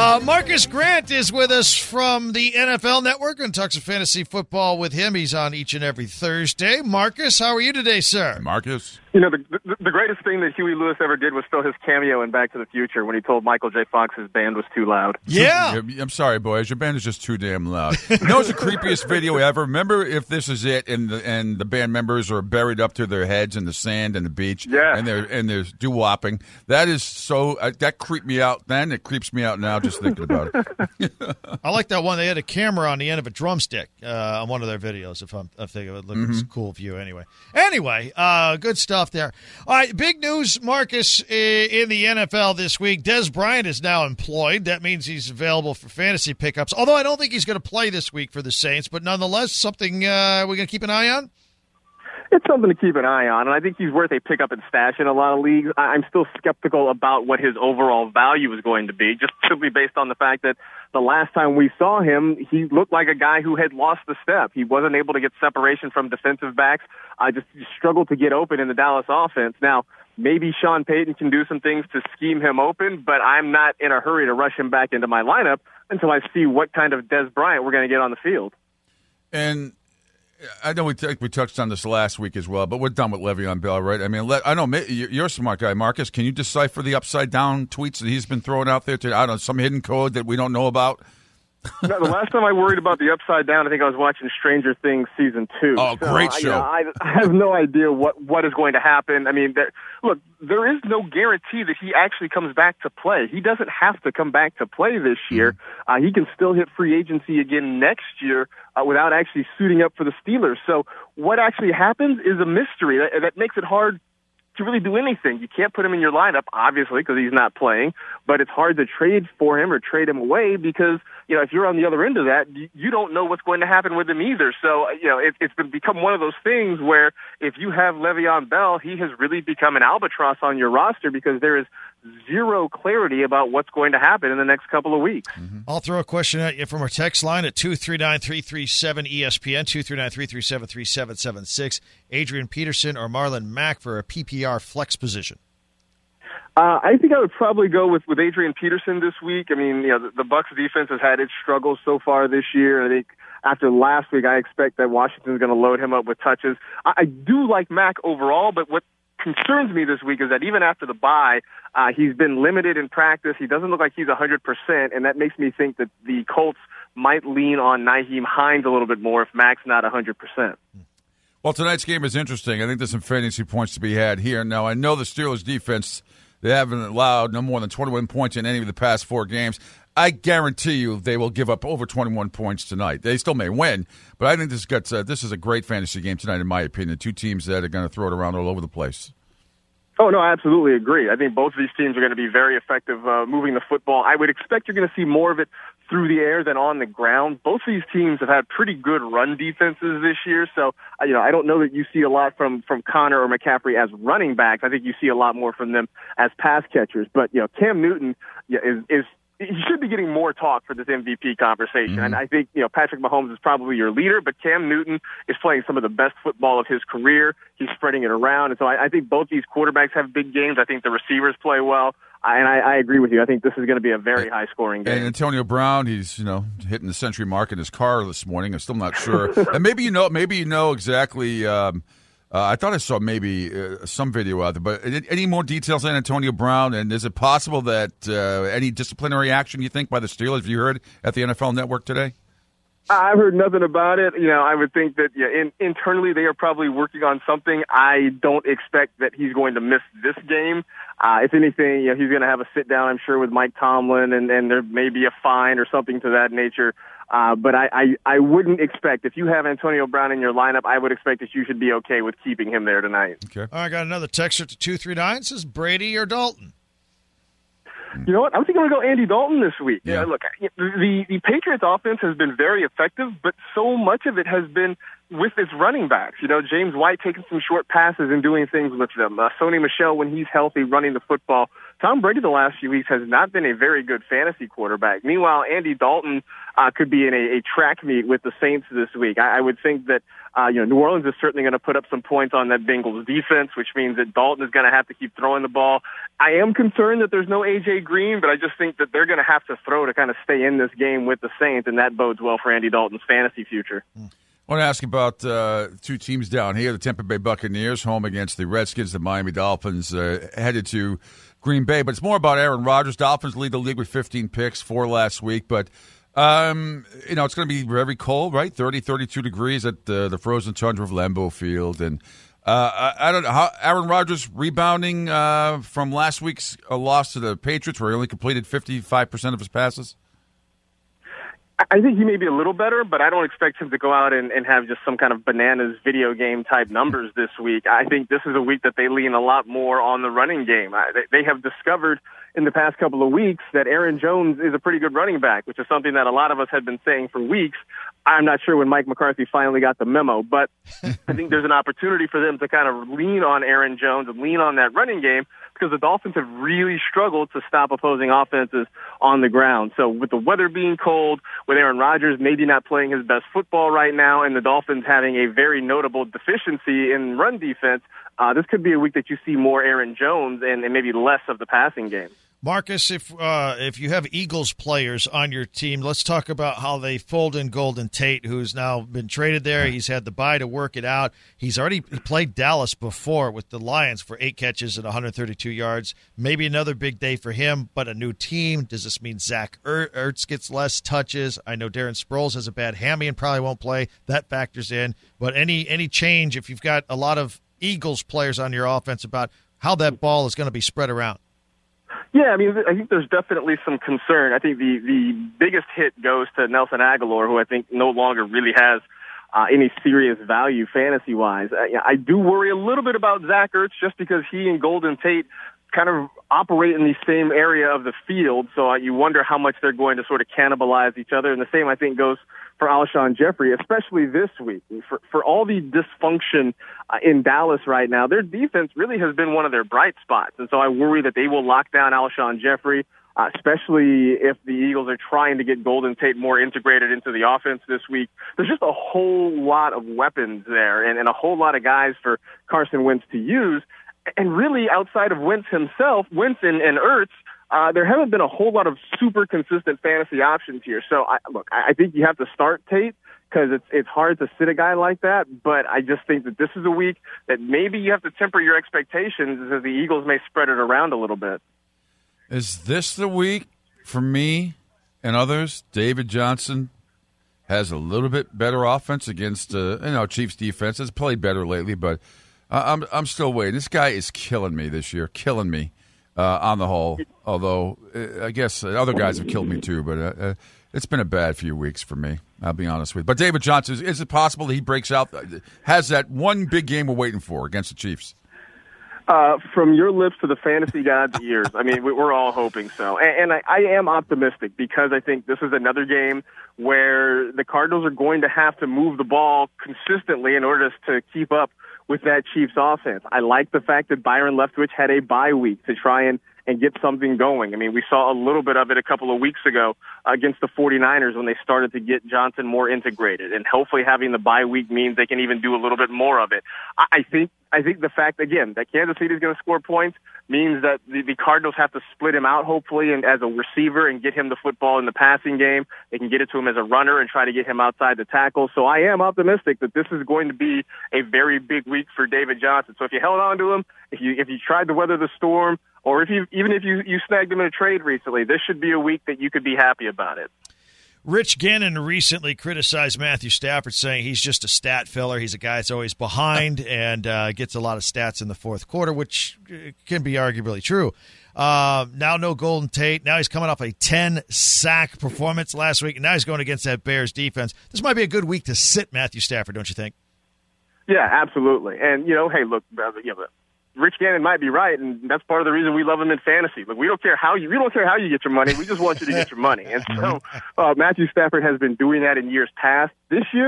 Marcus Grant is with us from the NFL Network and talks of fantasy football with him. He's on each and every Thursday. Marcus, how are you today, sir? Marcus? You know, the greatest thing that Huey Lewis ever did was still his cameo in Back to the Future when he told Michael J. Fox his band was too loud. Yeah. I'm sorry, boys. Your band is just too damn loud. You know what's the creepiest video ever? Remember If This Is It and the band members are buried up to their heads in the sand and the beach? Yeah. And they're doo-wopping. That is so that creeped me out then. It creeps me out now just thinking about it. I like that one. They had a camera on the end of a drumstick on one of their videos, if I'm thinking it looks a cool view anyway. Anyway, good stuff there. All right, big news, Marcus, in the NFL this week. Dez Bryant is now employed. That means he's available for fantasy pickups, although I don't think he's going to play this week for the Saints, but nonetheless, something we're going to keep an eye on? It's something to keep an eye on, and I think he's worth a pickup and stash in a lot of leagues. I'm still skeptical about what his overall value is going to be, just simply based on the fact that the last time we saw him, he looked like a guy who had lost the step. He wasn't able to get separation from defensive backs. Just struggled to get open in the Dallas offense. Now, maybe Sean Payton can do some things to scheme him open, but I'm not in a hurry to rush him back into my lineup until I see what kind of Dez Bryant we're going to get on the field. And I know we touched on this last week as well, but we're done with Le'Veon Bell, right? I mean, I know you're a smart guy, Marcus. Can you decipher the upside-down tweets that he's been throwing out there? I don't know, some hidden code that we don't know about? No, the last time I worried about the upside down, I think I was watching Stranger Things season 2. Oh, great show! I have no idea what is going to happen. I mean, there is no guarantee that he actually comes back to play. He doesn't have to come back to play this year. He can still hit free agency again next year without actually suiting up for the Steelers. So what actually happens is a mystery. That makes it hard to really do anything. You can't put him in your lineup, obviously, because he's not playing, but it's hard to trade for him or trade him away because, you know, if you're on the other end of that, you don't know what's going to happen with him either. So, you know, it's become one of those things where if you have Le'Veon Bell, he has really become an albatross on your roster because there is zero clarity about what's going to happen in the next couple of weeks. I'll throw a question at you from our text line at 239-337-ESPN, 239-337-3776. Adrian Peterson or Marlon Mack for a PPR flex position? I think I would probably go with Adrian Peterson this week. I mean, you know, the Bucs defense has had its struggles so far this year. I think after last week, I expect that Washington's going to load him up with touches. I do like Mack overall, but what concerns me this week is that even after the bye, he's been limited in practice. He doesn't look like he's 100%, and that makes me think that the Colts might lean on Nyheim Hines a little bit more if Mack's not 100%. Well, tonight's game is interesting. I think there's some fantasy points to be had here. Now, I know the Steelers' defense, they haven't allowed no more than 21 points in any of the past 4 games. I guarantee you they will give up over 21 points tonight. They still may win, but I think this is a great fantasy game tonight, in my opinion. 2 teams that are going to throw it around all over the place. Oh, no, I absolutely agree. I think both of these teams are going to be very effective moving the football. I would expect you're going to see more of it through the air than on the ground. Both of these teams have had pretty good run defenses this year, so you know I don't know that you see a lot from Connor or McCaffrey as running backs. I think you see a lot more from them as pass catchers. But you know, Cam Newton is he should be getting more talk for this MVP conversation. And I think, you know, Patrick Mahomes is probably your leader, but Cam Newton is playing some of the best football of his career. He's spreading it around. And so I think both these quarterbacks have big games. I think the receivers play well. And I agree with you. I think this is going to be a very high-scoring game. And Antonio Brown, he's, you know, hitting the century mark in his car this morning. I'm still not sure. And maybe you know exactly I thought I saw maybe some video out there, but any more details on Antonio Brown? And is it possible that any disciplinary action, you think, by the Steelers, have you heard at the NFL Network today? I've heard nothing about it. You know, I would think that internally they are probably working on something. I don't expect that he's going to miss this game. If anything, you know, he's going to have a sit-down, I'm sure, with Mike Tomlin, and there may be a fine or something to that nature. But I wouldn't expect, if you have Antonio Brown in your lineup, I would expect that you should be okay with keeping him there tonight. Okay. All right, I got another texter to 239. It says Brady or Dalton. You know what? I'm thinking I'm going to go Andy Dalton this week. Yeah. Look, the Patriots offense has been very effective, but so much of it has been with its running backs. You know, James White taking some short passes and doing things with them. Sony Michel, when he's healthy, running the football. Tom Brady the last few weeks has not been a very good fantasy quarterback. Meanwhile, Andy Dalton could be in a track meet with the Saints this week. I would think that New Orleans is certainly going to put up some points on that Bengals defense, which means that Dalton is going to have to keep throwing the ball. I am concerned that there's no A.J. Green, but I just think that they're going to have to throw to kind of stay in this game with the Saints, and that bodes well for Andy Dalton's fantasy future. I want to ask you about two teams down here. The Tampa Bay Buccaneers home against the Redskins. The Miami Dolphins headed to Green Bay. But it's more about Aaron Rodgers. Dolphins lead the league with 15 picks, 4 last week. But, it's going to be very cold, right? 30, 32 degrees at the frozen tundra of Lambeau Field. And I don't know how Aaron Rodgers rebounding from last week's loss to the Patriots, where he only completed 55% of his passes. I think he may be a little better, but I don't expect him to go out and have just some kind of bananas video game type numbers this week. I think this is a week that they lean a lot more on the running game. They have discovered in the past couple of weeks that Aaron Jones is a pretty good running back, which is something that a lot of us had been saying for weeks. I'm not sure when Mike McCarthy finally got the memo, but I think there's an opportunity for them to kind of lean on Aaron Jones and lean on that running game, because the Dolphins have really struggled to stop opposing offenses on the ground. So with the weather being cold, with Aaron Rodgers maybe not playing his best football right now, and the Dolphins having a very notable deficiency in run defense, this could be a week that you see more Aaron Jones and maybe less of the passing game. Marcus, if you have Eagles players on your team, let's talk about how they fold in Golden Tate, who's now been traded there. He's had the bye to work it out. He's already played Dallas before with the Lions for 8 catches and 132 yards. Maybe another big day for him, but a new team. Does this mean Zach Ertz gets less touches? I know Darren Sproles has a bad hammy and probably won't play. That factors in. But any change, if you've got a lot of Eagles players on your offense, about how that ball is going to be spread around? Yeah, I mean, I think there's definitely some concern. I think the biggest hit goes to Nelson Aguilar, who I think no longer really has any serious value fantasy-wise. I do worry a little bit about Zach Ertz just because he and Golden Tate kind of operate in the same area of the field, so you wonder how much they're going to sort of cannibalize each other. And the same, I think, goes for Alshon Jeffrey, especially this week. For all the dysfunction in Dallas right now, their defense really has been one of their bright spots. And so I worry that they will lock down Alshon Jeffrey, especially if the Eagles are trying to get Golden Tate more integrated into the offense this week. There's just a whole lot of weapons there and a whole lot of guys for Carson Wentz to use. And really, outside of Wentz himself, Wentz and Ertz, there haven't been a whole lot of super consistent fantasy options here. So, I think you have to start Tate because it's hard to sit a guy like that. But I just think that this is a week that maybe you have to temper your expectations as the Eagles may spread it around a little bit. Is this the week for me and others? David Johnson has a little bit better offense against Chiefs defense. Has played better lately, but I'm still waiting. This guy is killing me this year, killing me on the whole. Although I guess other guys have killed me too, but it's been a bad few weeks for me. I'll be honest with you. But David Johnson, is it possible that he breaks out, has that one big game we're waiting for against the Chiefs? From your lips to the fantasy god's ears. I mean, we're all hoping so. And I am optimistic because I think this is another game where the Cardinals are going to have to move the ball consistently in order to keep up with that Chiefs offense. I like the fact that Byron Leftwich had a bye week to try and get something going. I mean, we saw a little bit of it a couple of weeks ago against the 49ers when they started to get Johnson more integrated. And hopefully having the bye week means they can even do a little bit more of it. I think the fact, again, that Kansas City is going to score points means that the Cardinals have to split him out, hopefully, and as a receiver and get him the football in the passing game. They can get it to him as a runner and try to get him outside the tackle. So I am optimistic that this is going to be a very big week for David Johnson. So if you held on to him, if you tried to weather the storm, or if you snagged him in a trade recently, this should be a week that you could be happy about it. Rich Gannon recently criticized Matthew Stafford, saying he's just a stat filler. He's a guy that's always behind and gets a lot of stats in the fourth quarter, which can be arguably true. Now no Golden Tate. Now he's coming off a 10-sack performance last week, and now he's going against that Bears defense. This might be a good week to sit Matthew Stafford, don't you think? Yeah, absolutely. And, hey, look, Rich Gannon might be right, and that's part of the reason we love him in fantasy. Look, we don't care how you get your money. We just want you to get your money. And so Matthew Stafford has been doing that in years past. This year,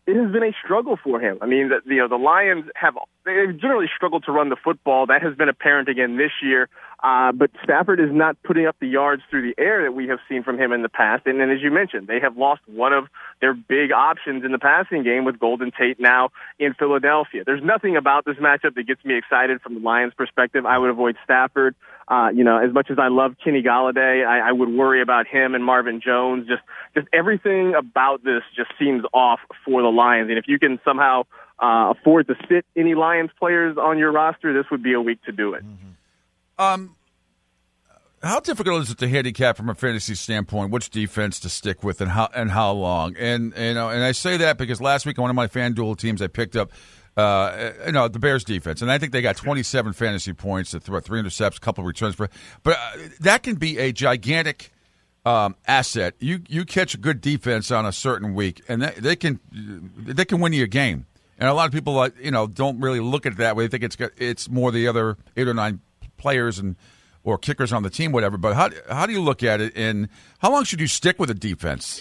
it has been a struggle for him. I mean, the Lions they've generally struggled to run the football. That has been apparent again this year. But Stafford is not putting up the yards through the air that we have seen from him in the past. And then, as you mentioned, they have lost one of their big options in the passing game with Golden Tate now in Philadelphia. There's nothing about this matchup that gets me excited from the Lions' perspective. I would avoid Stafford. As much as I love Kenny Golladay, I would worry about him and Marvin Jones. Just everything about this just seems off for the Lions. And if you can somehow afford to sit any Lions players on your roster, this would be a week to do it. How difficult is it to handicap from a fantasy standpoint which defense to stick with and how long? And I say that because last week on one of my FanDuel teams I picked up the Bears defense, and I think they got 27 fantasy points, 3 intercepts, a couple of returns but that can be a gigantic asset. You catch a good defense on a certain week, and they can win you a game. And a lot of people don't really look at it that way. They think it's more the other 8 or 9 players or kickers on the team, whatever. But how do you look at it, and how long should you stick with a defense?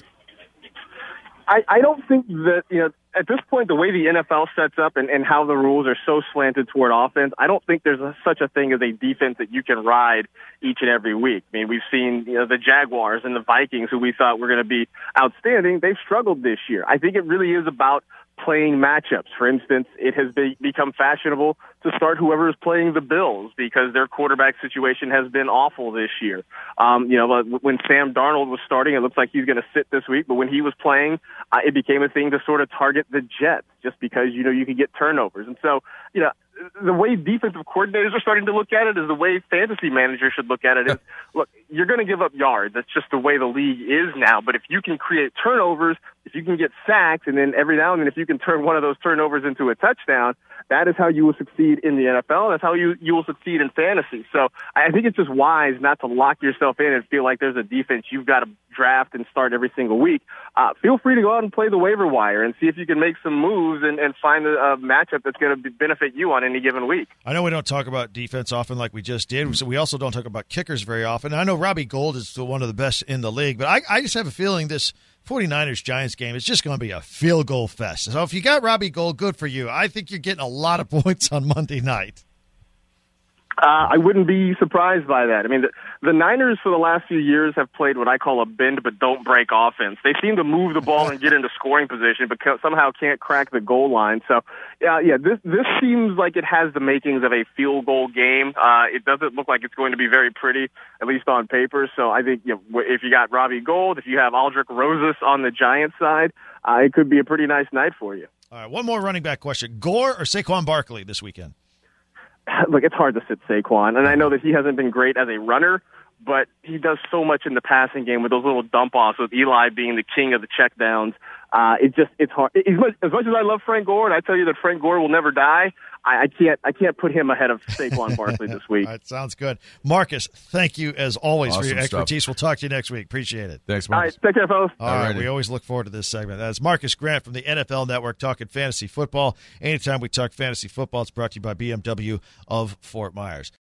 I don't think that, at this point, the way the NFL sets up and how the rules are so slanted toward offense, I don't think there's such a thing as a defense that you can ride each and every week. I mean, we've seen the Jaguars and the Vikings, who we thought were going to be outstanding. They've struggled this year. I think it really is about playing matchups. For instance, it has become fashionable to start whoever is playing the Bills because their quarterback situation has been awful this year. When Sam Darnold was starting, it looks like he's going to sit this week, but when he was playing, it became a thing to sort of target the Jets just because, you could get turnovers. And so, the way defensive coordinators are starting to look at it is the way fantasy managers should look at it is, look, you're going to give up yards. That's just the way the league is now. But if you can create turnovers, if you can get sacks, and then every now and then if you can turn one of those turnovers into a touchdown, that is how you will succeed in the NFL. That's how you will succeed in fantasy. So I think it's just wise not to lock yourself in and feel like there's a defense you've got to draft and start every single week. Feel free to go out and play the waiver wire and see if you can make some moves and find a matchup that's going to benefit you on any given week. I know we don't talk about defense often like we just did, so we also don't talk about kickers very often. I know Robbie Gould is still one of the best in the league, but I just have a feeling this 49ers-Giants game is just going to be a field goal fest. So if you got Robbie Gould, good for you. I think you're getting a lot of points on Monday night. I wouldn't be surprised by that. I mean, the Niners for the last few years have played what I call a bend but don't break offense. They seem to move the ball and get into scoring position, but somehow can't crack the goal line. So, this seems like it has the makings of a field goal game. It doesn't look like it's going to be very pretty, at least on paper. So I think if you got Robbie Gould, if you have Aldrick Rosas on the Giants side, it could be a pretty nice night for you. All right, one more running back question. Gore or Saquon Barkley this weekend? Look, it's hard to sit Saquon, and I know that he hasn't been great as a runner, but he does so much in the passing game with those little dump-offs, with Eli being the king of the checkdowns. It's hard. As much as I love Frank Gore, and I tell you that Frank Gore will never die, I can't put him ahead of Saquon Barkley this week. All right, sounds good. Marcus, thank you as always for your expertise. Stuff. We'll talk to you next week. Appreciate it. Thanks, Marcus. All right, take care, fellas. All right, we always look forward to this segment. That's Marcus Grant from the NFL Network talking fantasy football. Anytime we talk fantasy football, it's brought to you by BMW of Fort Myers.